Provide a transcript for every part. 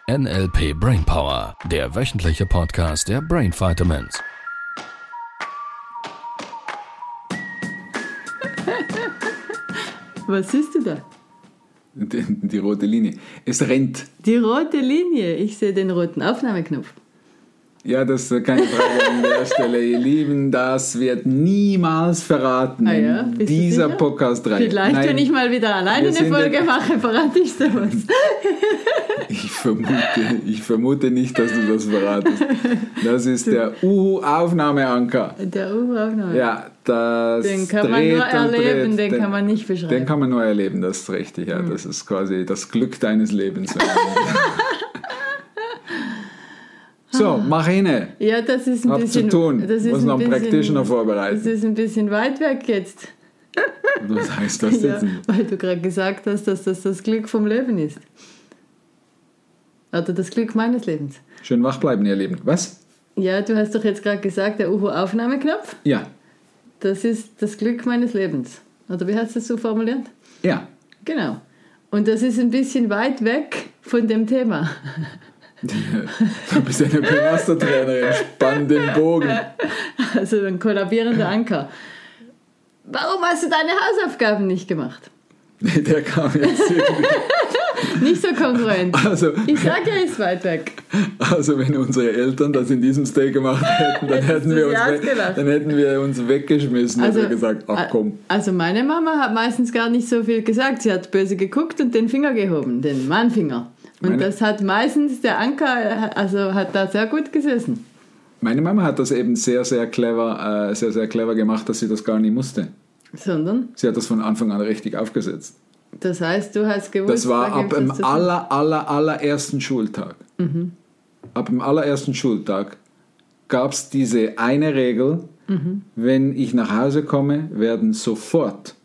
NLP Brainpower, der wöchentliche Podcast der Brain Vitamins. Was siehst du da? Die rote Linie. Es rennt. Die rote Linie. Ich sehe den roten Aufnahmeknopf. Ja, das ist keine Frage an der Stelle. Ihr Lieben, das wird niemals verraten in dieser Podcast-Reihe. Vielleicht, wenn ich mal wieder alleine eine Folge mache, verrate ich sowas. Ich vermute nicht, dass du das verratest. Das ist der Uhu-Aufnahmeanker. Der Uhu-Aufnahmeanker. Ja, das den kann man nur erleben, den kann man nicht beschreiben. Den kann man nur erleben, das ist richtig. Ja. Das ist quasi das Glück deines Lebens. So, mach hin. Ja, das ist ein bisschen... zu tun. Muss noch einen Practitioner vorbereiten. Das ist ein bisschen weit weg jetzt. Was heißt das jetzt? Ja, weil du gerade gesagt hast, dass das Glück vom Leben ist. Oder das Glück meines Lebens. Schön wach bleiben, ihr Lieben. Was? Ja, du hast doch jetzt gerade gesagt, der Uhu-Aufnahmeknopf. Ja. Das ist das Glück meines Lebens. Oder wie hast du es so formuliert? Ja. Genau. Und das ist ein bisschen weit weg von dem Thema. Du bist eine Mastertrainerin, spann den Bogen. Also ein kollabierender Anker. Warum hast du deine Hausaufgaben nicht gemacht? Der kam jetzt irgendwie. Nicht so kongruent. Also, ich sage ja, ist weit weg. Also wenn unsere Eltern das in diesem Stil gemacht hätten, dann hätten wir uns weggeschmissen und gesagt, ach komm. Also meine Mama hat meistens gar nicht so viel gesagt. Sie hat böse geguckt und den Finger gehoben, den Mahnfinger. Und das hat meistens der Anker, also hat da sehr gut gesessen. Meine Mama hat das eben sehr, sehr clever gemacht, dass sie das gar nicht musste. Sondern? Sie hat das von Anfang an richtig aufgesetzt. Das heißt, du hast gewusst... Das war ab dem allerersten Schultag. Mhm. Ab dem allerersten Schultag gab es diese eine Regel, wenn ich nach Hause komme, werden sofort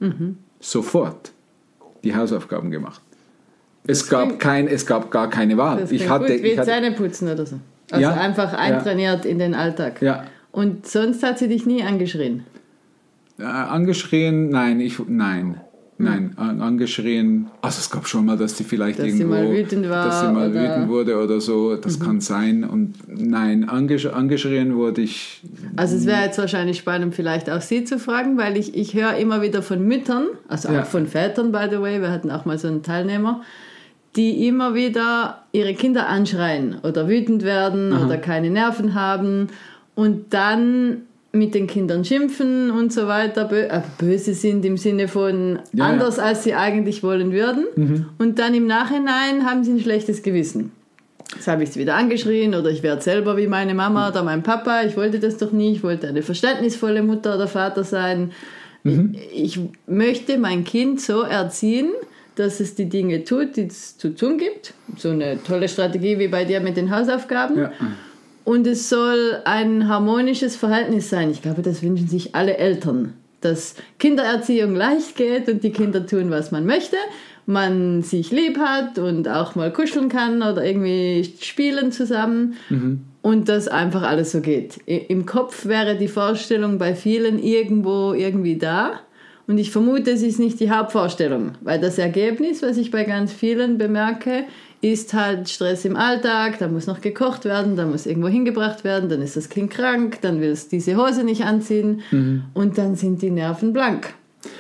die Hausaufgaben gemacht. Es gab gar keine Wahl. Das gut, wie Zähneputzen oder so. Also ja, einfach eintrainiert in den Alltag. Ja. Und sonst hat sie dich nie angeschrien? Angeschrien? Nein. Angeschrien. Also es gab schon mal, dass sie vielleicht dass sie mal wütend wurde oder so. Das kann sein. Und nein, angeschrien wurde ich... Also es wäre jetzt wahrscheinlich spannend, vielleicht auch Sie zu fragen, weil ich höre immer wieder von Müttern, also auch von Vätern, by the way, wir hatten auch mal so einen Teilnehmer, die immer wieder ihre Kinder anschreien oder wütend werden oder keine Nerven haben und dann mit den Kindern schimpfen und so weiter, böse sind im Sinne von anders, als sie eigentlich wollen würden. Und dann im Nachhinein haben sie ein schlechtes Gewissen. Jetzt habe ich es wieder angeschrien oder ich werde selber wie meine Mama oder mein Papa. Ich wollte das doch nie. Ich wollte eine verständnisvolle Mutter oder Vater sein. Ich möchte mein Kind so erziehen, dass es die Dinge tut, die es zu tun gibt. So eine tolle Strategie wie bei dir mit den Hausaufgaben. Ja. Und es soll ein harmonisches Verhältnis sein. Ich glaube, das wünschen sich alle Eltern. Dass Kindererziehung leicht geht und die Kinder tun, was man möchte. Man sich lieb hat und auch mal kuscheln kann oder irgendwie spielen zusammen. Und dass einfach alles so geht. Im Kopf wäre die Vorstellung bei vielen irgendwie da. Und ich vermute, es ist nicht die Hauptvorstellung, weil das Ergebnis, was ich bei ganz vielen bemerke, ist halt Stress im Alltag, da muss noch gekocht werden, da muss irgendwo hingebracht werden, dann ist das Kind krank, dann will es diese Hose nicht anziehen und dann sind die Nerven blank.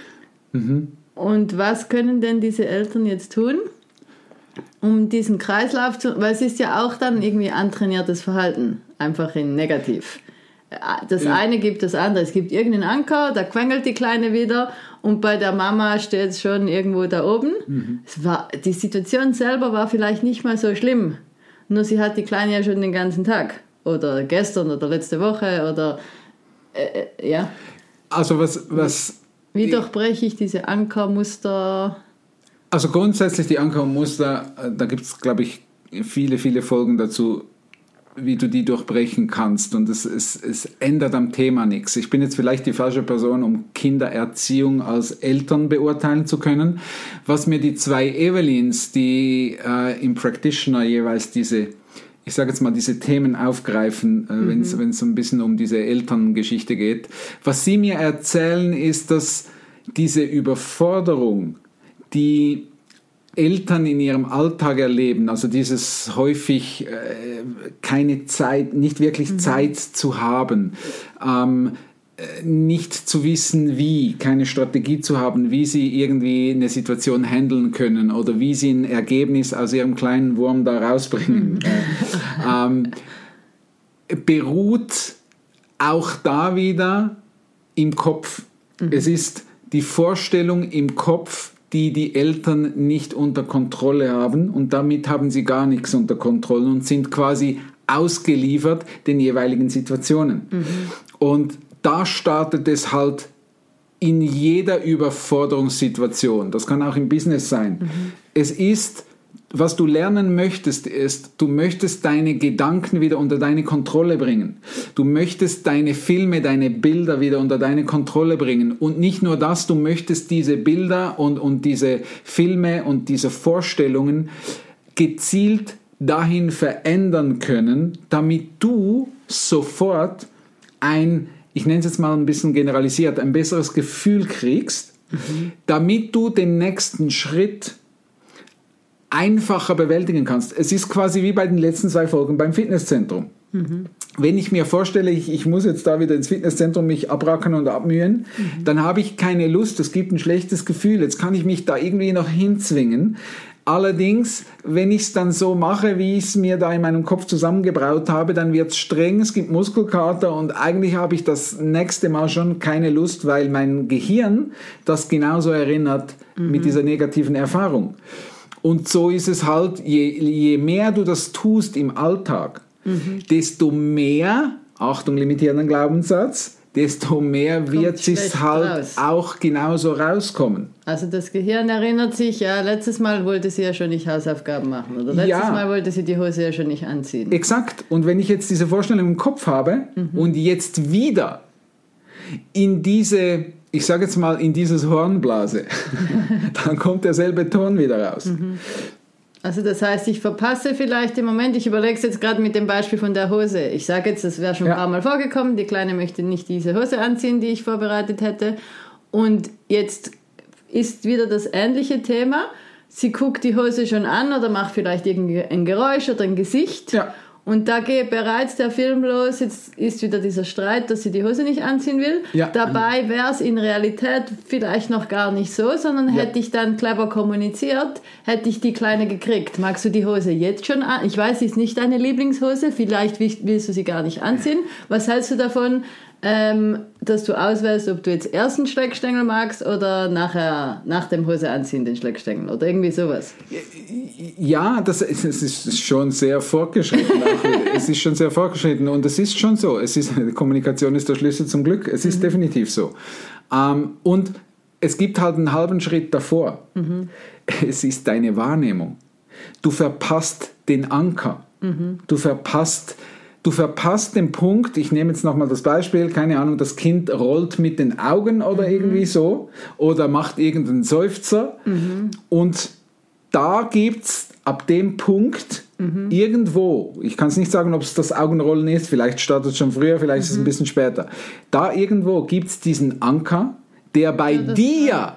Und was können denn diese Eltern jetzt tun, um diesen Kreislauf zu... Weil es ist ja auch dann irgendwie antrainiertes Verhalten, einfach in negativ. Das eine gibt das andere. Es gibt irgendeinen Anker, da quengelt die Kleine wieder und bei der Mama steht es schon irgendwo da oben. Die Situation selber war vielleicht nicht mal so schlimm, nur sie hat die Kleine ja schon den ganzen Tag oder gestern oder letzte Woche oder ja. Also was wie durchbreche ich diese Ankermuster? Also grundsätzlich die Ankermuster, da gibt es, glaube ich, viele Folgen dazu, wie du die durchbrechen kannst, und es ändert am Thema nichts. Ich bin jetzt vielleicht die falsche Person, um Kindererziehung als Eltern beurteilen zu können. Was mir die zwei Evelyns, die im Practitioner jeweils diese Themen aufgreifen, wenn es so ein bisschen um diese Elterngeschichte geht, was sie mir erzählen, ist, dass diese Überforderung, die Eltern in ihrem Alltag erleben, also dieses häufig keine Zeit, nicht wirklich Zeit zu haben, nicht zu wissen wie, keine Strategie zu haben, wie sie irgendwie eine Situation handeln können oder wie sie ein Ergebnis aus ihrem kleinen Wurm da rausbringen, beruht auch da wieder im Kopf. Es ist die Vorstellung im Kopf, die Eltern nicht unter Kontrolle haben, und damit haben sie gar nichts unter Kontrolle und sind quasi ausgeliefert den jeweiligen Situationen. Und da startet es halt in jeder Überforderungssituation. Das kann auch im Business sein. Es ist, was du lernen möchtest, ist, du möchtest deine Gedanken wieder unter deine Kontrolle bringen. Du möchtest deine Filme, deine Bilder wieder unter deine Kontrolle bringen. Und nicht nur das, du möchtest diese Bilder und diese Filme und diese Vorstellungen gezielt dahin verändern können, damit du sofort ich nenne es jetzt mal ein bisschen generalisiert, ein besseres Gefühl kriegst, damit du den nächsten Schritt einfacher bewältigen kannst. Es ist quasi wie bei den letzten 2 Folgen beim Fitnesszentrum. Wenn ich mir vorstelle, ich muss jetzt da wieder ins Fitnesszentrum mich abrackern und abmühen, dann habe ich keine Lust, es gibt ein schlechtes Gefühl, jetzt kann ich mich da irgendwie noch hinzwingen. Allerdings, wenn ich es dann so mache, wie ich es mir da in meinem Kopf zusammengebraut habe, dann wird es streng, es gibt Muskelkater und eigentlich habe ich das nächste Mal schon keine Lust, weil mein Gehirn das genauso erinnert mit dieser negativen Erfahrung. Und so ist es halt, je mehr du das tust im Alltag, desto mehr, Achtung, limitierenden Glaubenssatz, desto mehr wird es halt auch genauso rauskommen. Also das Gehirn erinnert sich, ja, letztes Mal wollte sie ja schon nicht Hausaufgaben machen oder letztes Mal wollte sie die Hose ja schon nicht anziehen. Exakt. Und wenn ich jetzt diese Vorstellung im Kopf habe und jetzt wieder in diese, ich sage jetzt mal, in dieses Hornblase, dann kommt derselbe Ton wieder raus. Also das heißt, ich verpasse vielleicht im Moment, ich überlege es jetzt gerade mit dem Beispiel von der Hose. Ich sage jetzt, das wäre schon ein paar Mal vorgekommen, die Kleine möchte nicht diese Hose anziehen, die ich vorbereitet hätte. Und jetzt ist wieder das ähnliche Thema. Sie guckt die Hose schon an oder macht vielleicht ein Geräusch oder ein Gesicht. Ja. Und da geht bereits der Film los, jetzt ist wieder dieser Streit, dass sie die Hose nicht anziehen will. Ja. Dabei wäre es in Realität vielleicht noch gar nicht so, sondern hätte ich dann clever kommuniziert, hätte ich die Kleine gekriegt. Magst du die Hose jetzt schon an? Ich weiß, sie ist nicht deine Lieblingshose, vielleicht willst du sie gar nicht anziehen. Was hältst du davon, dass du auswählst, ob du jetzt erst einen Schleckstängel magst oder nachher nach dem Hose anziehen den Schleckstängel oder irgendwie sowas? Ja, es ist schon sehr fortgeschritten. Es ist schon sehr fortgeschritten und es ist schon so. Kommunikation ist der Schlüssel zum Glück. Es ist definitiv so. Und es gibt halt einen halben Schritt davor. Es ist deine Wahrnehmung. Du verpasst den Anker. Du verpasst den Punkt, ich nehme jetzt nochmal das Beispiel, keine Ahnung, das Kind rollt mit den Augen oder irgendwie so oder macht irgendeinen Seufzer und da gibt es ab dem Punkt irgendwo, ich kann es nicht sagen, ob es das Augenrollen ist, vielleicht startet es schon früher, vielleicht ist es ein bisschen später, da irgendwo gibt es diesen Anker, der bei dir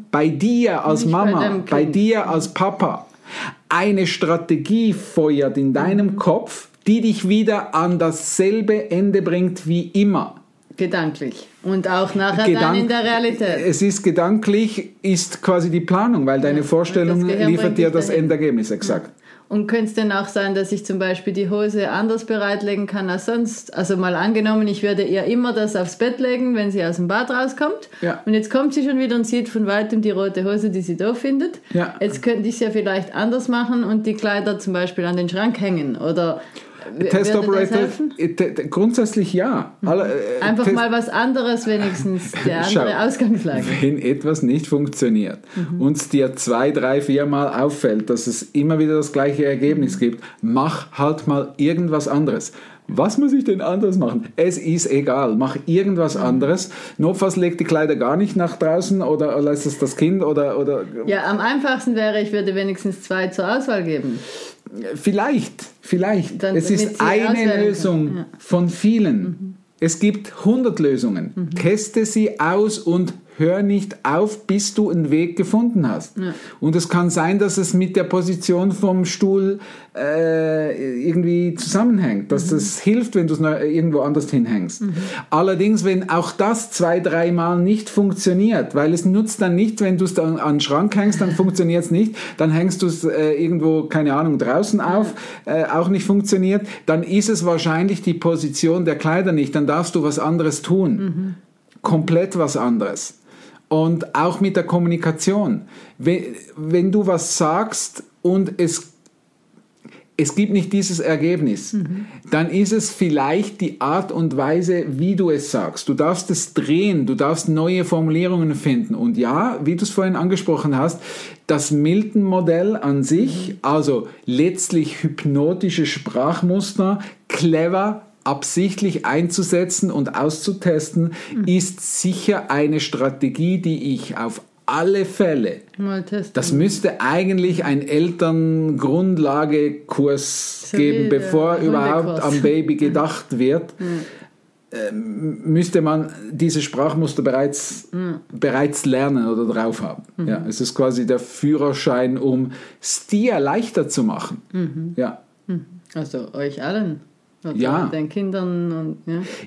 als nicht Mama, bei dir als Papa eine Strategie feuert in deinem Kopf, die dich wieder an dasselbe Ende bringt wie immer. Gedanklich. Und auch nachher dann in der Realität. Es ist gedanklich, ist quasi die Planung, weil deine Vorstellung liefert dir das Endergebnis, exakt. Und könnte es denn auch sein, dass ich zum Beispiel die Hose anders bereitlegen kann als sonst? Also mal angenommen, ich würde ihr immer das aufs Bett legen, wenn sie aus dem Bad rauskommt. Ja. Und jetzt kommt sie schon wieder und sieht von weitem die rote Hose, die sie doof findet. Ja. Jetzt könnte ich es ja vielleicht anders machen und die Kleider zum Beispiel an den Schrank hängen oder... Test Operator, grundsätzlich ja. Einfach mal was anderes wenigstens, der andere Ausgangslage. Wenn etwas nicht funktioniert und es dir 2, 3, 4 Mal auffällt, dass es immer wieder das gleiche Ergebnis gibt, mach halt mal irgendwas anderes. Was muss ich denn anders machen? Es ist egal, mach irgendwas anderes. Notfalls legt die Kleider gar nicht nach draußen oder lässt es das Kind oder... Ja, am einfachsten wäre, ich würde wenigstens 2 zur Auswahl geben. Vielleicht. Es ist eine Lösung von vielen. Es gibt 100 Lösungen. Teste sie aus und hör nicht auf, bis du einen Weg gefunden hast. Ja. Und es kann sein, dass es mit der Position vom Stuhl irgendwie zusammenhängt, dass das hilft, wenn du es irgendwo anders hinhängst. Allerdings, wenn auch das 2-3 Mal nicht funktioniert, weil es nutzt dann nicht, wenn du es dann an den Schrank hängst, dann funktioniert es nicht, dann hängst du es irgendwo, keine Ahnung, draußen auf, auch nicht funktioniert, dann ist es wahrscheinlich die Position der Kleider nicht, dann darfst du was anderes tun. Komplett was anderes. Und auch mit der Kommunikation. Wenn du was sagst und es gibt nicht dieses Ergebnis, dann ist es vielleicht die Art und Weise, wie du es sagst. Du darfst es drehen, du darfst neue Formulierungen finden. Und ja, wie du es vorhin angesprochen hast, das Milton-Modell an sich, also letztlich hypnotische Sprachmuster, clever, absichtlich einzusetzen und auszutesten, ist sicher eine Strategie, die ich auf alle Fälle, das müsste eigentlich ein Elterngrundlagekurs geben, bevor überhaupt am Baby gedacht wird, müsste man diese Sprachmuster bereits lernen oder drauf haben. Ja, es ist quasi der Führerschein, um es dir leichter zu machen. Ja. Also euch allen. Also ja. Den Kindern und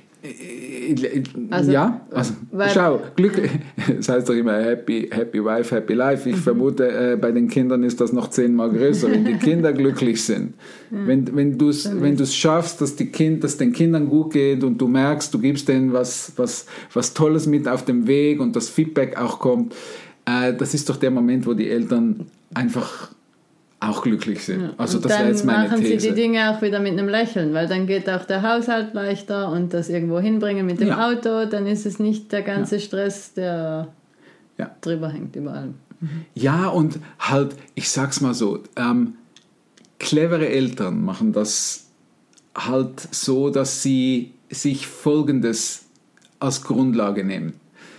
schau, Glück, das heißt doch immer happy wife, happy life. Ich vermute, bei den Kindern ist das noch 10-mal größer, wenn die Kinder glücklich sind. Wenn du es schaffst, dass den Kindern gut geht und du merkst, du gibst denen was Tolles mit auf dem Weg und das Feedback auch kommt, das ist doch der Moment, wo die Eltern einfach auch glücklich sind. Ja. Also das wäre jetzt meine These. Dann machen sie die Dinge auch wieder mit einem Lächeln, weil dann geht auch der Haushalt leichter und das irgendwo hinbringen mit dem Auto, dann ist es nicht der ganze Stress, der drüber hängt über allem. Ja, und halt, ich sag's mal so, clevere Eltern machen das halt so, dass sie sich Folgendes als Grundlage nehmen.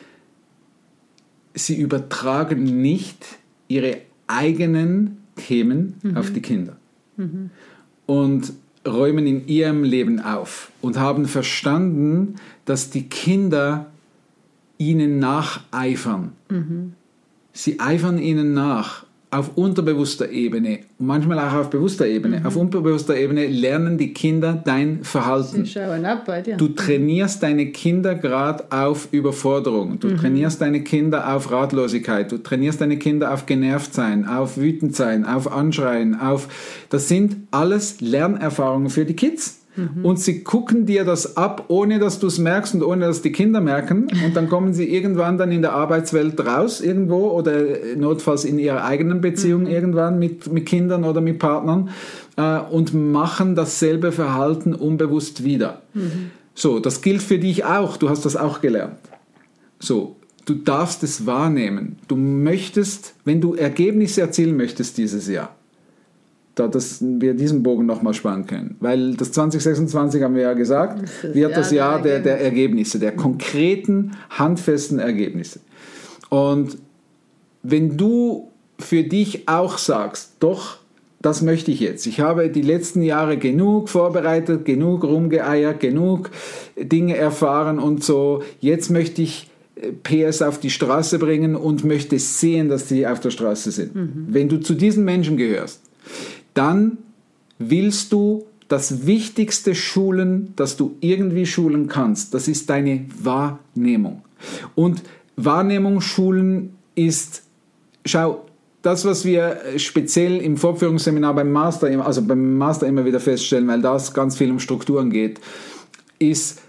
Sie übertragen nicht ihre eigenen Themen auf die Kinder und räumen in ihrem Leben auf und haben verstanden, dass die Kinder ihnen nacheifern. Sie eifern ihnen nach auf unterbewusster Ebene und manchmal auch auf bewusster Ebene. Auf unterbewusster Ebene lernen die Kinder dein Verhalten. Sie schauen ab bei dir. Du trainierst deine Kinder gerade auf Überforderung. Du trainierst deine Kinder auf Ratlosigkeit. Du trainierst deine Kinder auf genervt sein, auf wütend sein, auf Anschreien. Das sind alles Lernerfahrungen für die Kids. Und sie gucken dir das ab, ohne dass du es merkst und ohne dass die Kinder merken. Und dann kommen sie irgendwann dann in der Arbeitswelt raus irgendwo oder notfalls in ihrer eigenen Beziehung irgendwann mit Kindern oder mit Partnern und machen dasselbe Verhalten unbewusst wieder. So, das gilt für dich auch. Du hast das auch gelernt. So, du darfst es wahrnehmen. Du möchtest, wenn du Ergebnisse erzielen möchtest dieses Jahr, dass wir diesen Bogen nochmal spannen können. Weil das 2026, haben wir ja gesagt, wird das Jahr der Ergebnisse, der konkreten, handfesten Ergebnisse. Und wenn du für dich auch sagst, doch, das möchte ich jetzt. Ich habe die letzten Jahre genug vorbereitet, genug rumgeeiert, genug Dinge erfahren und so. Jetzt möchte ich PS auf die Straße bringen und möchte sehen, dass die auf der Straße sind. Wenn du zu diesen Menschen gehörst, dann willst du das Wichtigste schulen, das du irgendwie schulen kannst. Das ist deine Wahrnehmung. Und Wahrnehmung schulen ist, schau, das, was wir speziell im Fortführungsseminar beim Master immer wieder feststellen, weil das ganz viel um Strukturen geht, ist,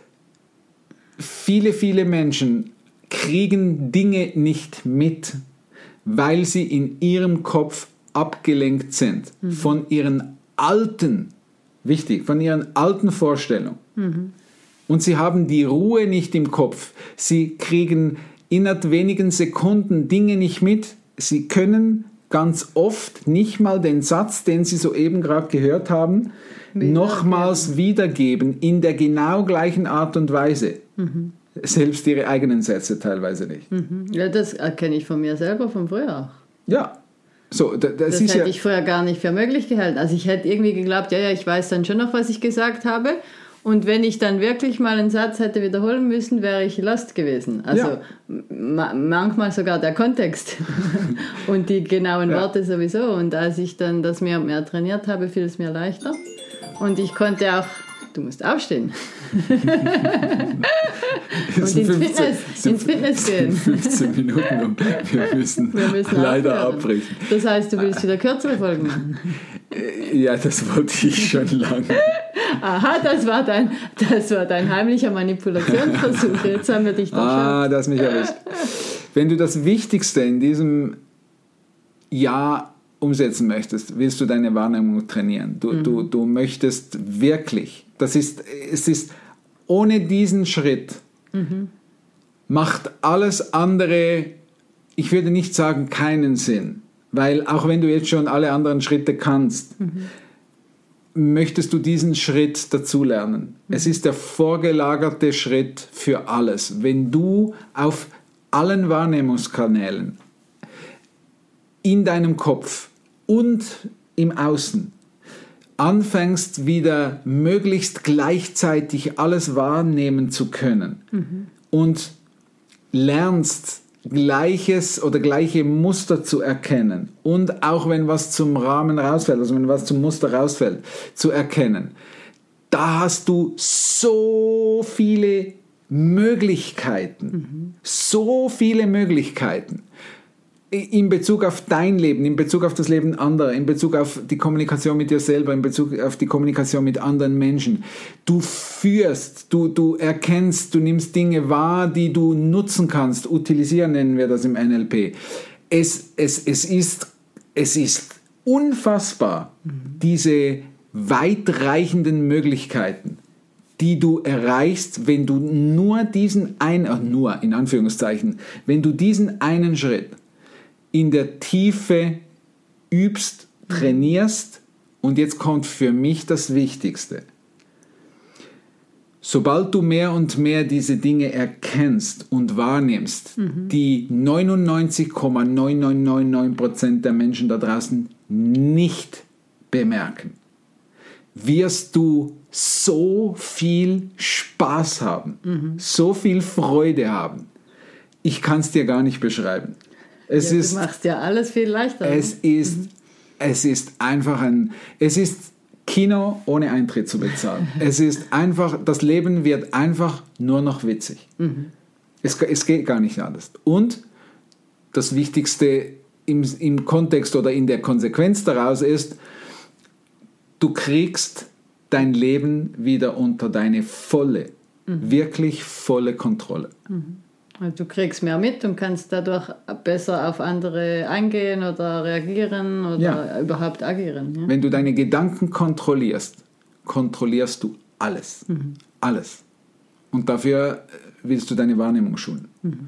viele Menschen kriegen Dinge nicht mit, weil sie in ihrem Kopf abgelenkt sind von ihren alten Vorstellungen. Und sie haben die Ruhe nicht im Kopf. Sie kriegen innerhalb wenigen Sekunden Dinge nicht mit. Sie können ganz oft nicht mal den Satz, den sie soeben gerade gehört haben, nochmals wiedergeben in der genau gleichen Art und Weise. Selbst ihre eigenen Sätze teilweise nicht. Ja, das erkenne ich von mir selber von früher auch. Ja. So, das ich vorher gar nicht für möglich gehalten. Also ich hätte irgendwie geglaubt, ich weiß dann schon noch, was ich gesagt habe. Und wenn ich dann wirklich mal einen Satz hätte wiederholen müssen, wäre ich lost gewesen. Also manchmal sogar der Kontext und die genauen Worte sowieso. Und als ich dann das mehr und mehr trainiert habe, fiel es mir leichter. Und ich konnte auch, du musst aufstehen. Und ins Fitness gehen. 15 Minuten und wir müssen leider abbrechen. Das heißt, du willst wieder kürzere Folgen machen? Ja, das wollte ich schon lange. Aha, das war dein heimlicher Manipulationsversuch. Jetzt haben wir dich doch schon. Das mich erwischt. Wenn du das Wichtigste in diesem Jahr umsetzen möchtest, willst du deine Wahrnehmung trainieren. Du möchtest wirklich, es ist ohne diesen Schritt macht alles andere, ich würde nicht sagen, keinen Sinn. Weil auch wenn du jetzt schon alle anderen Schritte kannst, möchtest du diesen Schritt dazulernen. Es ist der vorgelagerte Schritt für alles. Wenn du auf allen Wahrnehmungskanälen in deinem Kopf und im Außen anfängst, wieder möglichst gleichzeitig alles wahrnehmen zu können und lernst, Gleiches oder gleiche Muster zu erkennen und auch wenn was zum Rahmen rausfällt, also wenn was zum Muster rausfällt, zu erkennen, da hast du so viele Möglichkeiten, in Bezug auf dein Leben, in Bezug auf das Leben anderer, in Bezug auf die Kommunikation mit dir selber, in Bezug auf die Kommunikation mit anderen Menschen. Du führst, du erkennst, du nimmst Dinge wahr, die du nutzen kannst. Utilisieren nennen wir das im NLP. Es ist unfassbar, diese weitreichenden Möglichkeiten, die du erreichst, wenn du nur diesen wenn du diesen einen Schritt in der Tiefe übst, trainierst, und jetzt kommt für mich das Wichtigste. Sobald du mehr und mehr diese Dinge erkennst und wahrnimmst, die 99,9999% der Menschen da draußen nicht bemerken, wirst du so viel Spaß haben, so viel Freude haben. Ich kann es dir gar nicht beschreiben. Du machst ja alles viel leichter. Es ist einfach es ist Kino ohne Eintritt zu bezahlen. Es ist einfach, das Leben wird einfach nur noch witzig. Es geht gar nicht anders. Und das Wichtigste im Kontext oder in der Konsequenz daraus ist, du kriegst dein Leben wieder unter deine wirklich volle Kontrolle. Du kriegst mehr mit und kannst dadurch besser auf andere eingehen oder reagieren oder überhaupt agieren. Ja? Wenn du deine Gedanken kontrollierst, kontrollierst du alles. Alles. Und dafür willst du deine Wahrnehmung schulen.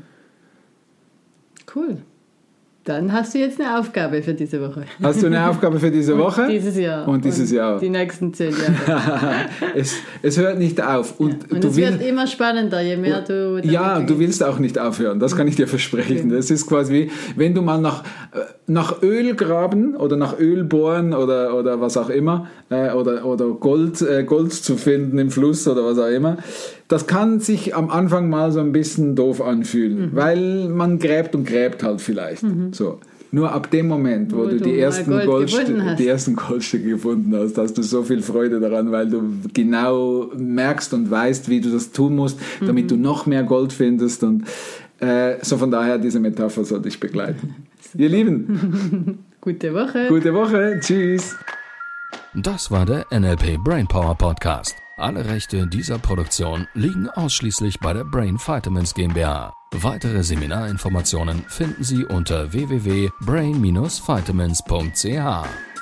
Cool. Dann hast du jetzt eine Aufgabe für diese Woche. Hast du eine Aufgabe für diese Woche? Und dieses Jahr. Und dieses Jahr. Die nächsten 10 Jahre. es hört nicht auf. Und es wird immer spannender, je mehr du... Ja, du willst auch nicht aufhören. Das kann ich dir versprechen. Okay. Das ist quasi, wenn du mal nach Öl graben oder nach Öl bohren oder was auch immer, oder Gold zu finden im Fluss oder was auch immer, das kann sich am Anfang mal so ein bisschen doof anfühlen, weil man gräbt und gräbt halt vielleicht. So. Nur ab dem Moment, wo du die ersten Goldstücke gefunden hast, hast du so viel Freude daran, weil du genau merkst und weißt, wie du das tun musst, damit du noch mehr Gold findest. Und so von daher, diese Metapher soll dich begleiten. Ihr Lieben. Gute Woche. Gute Woche. Tschüss. Das war der NLP Brainpower Podcast. Alle Rechte dieser Produktion liegen ausschließlich bei der Brain Vitamins GmbH. Weitere Seminarinformationen finden Sie unter www.brain-vitamins.ch.